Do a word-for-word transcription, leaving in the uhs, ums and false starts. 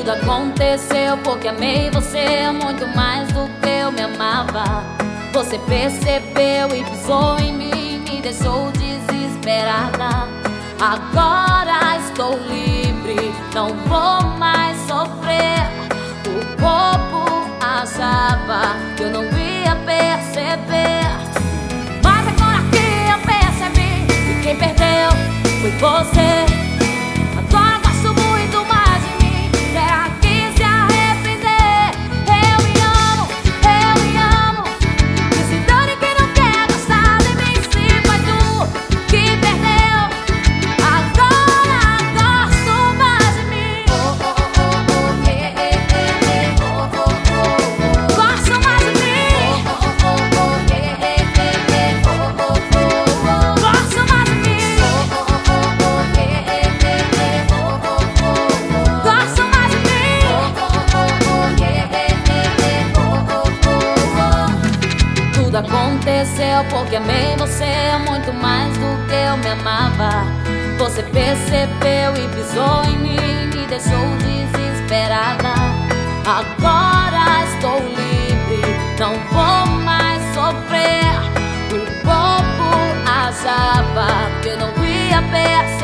Tudo aconteceu porque amei você muito mais do que eu me amava. Você percebeu e pisou em mim, me deixou desesperada. Agora estou livre, não vou mais sofrer. O corpo achava que eu não ia perceber, mas agora que eu percebi que quem perdeu foi você. Agora gosto muito mais de mim, será que se arrepender? Eu me amo, eu me amo, que se dane quem não quer gostar de mim. Se foi tu que perdeu, agora gosto mais de mim. Oh, oh, oh, oh, eh, eh, eh, eh, oh, oh, oh, oh. Gosto mais de mim. Oh, oh, oh, oh, eh, eh, eh, eh, oh, oh, oh, oh. Gosto mais de mim. Oh, oh, oh, oh, eh, eh, eh, eh, oh, oh, oh, oh. Gosto mais de mim. Oh, oh, oh, eh, eh, eh, eh, oh, oh, oh. Tudo aconteceu porque amei você muito mais do que eu me amava. Você percebeu e pisou em mim, me deixou desesperada. Agora estou livre, não vou mais sofrer. O corpo achava que eu não ia perceber,